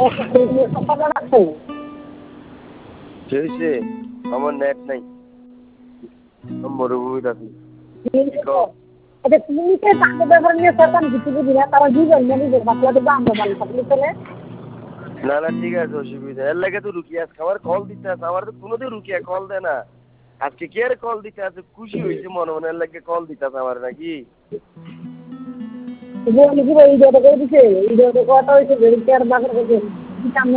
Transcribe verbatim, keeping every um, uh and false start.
হয়েছে আমার নেট নাই মরুভূমিতে আছি আচ্ছা ক্লিনিকের কাণ্ড ব্যাপার নিয়ে সরকার কিছু বুঝি না তারা দিবেন না নিজের বাচ্চাদের দাম ভালো থাকলে চলে না না ঠিক আছে অসুবিধা এর লাগে তো রুকিয়া আজকে আমার কল দিতে আছে আমার তো কোনোদিন রুকিয়া কল দেয় না আজকে কে আর কল দিতে আছে খুশি হয়েছে মনে মনে এর লাগে কল দিতে আছে আমার নাকি এই যে করে দিছে এই যে কথা হয়েছে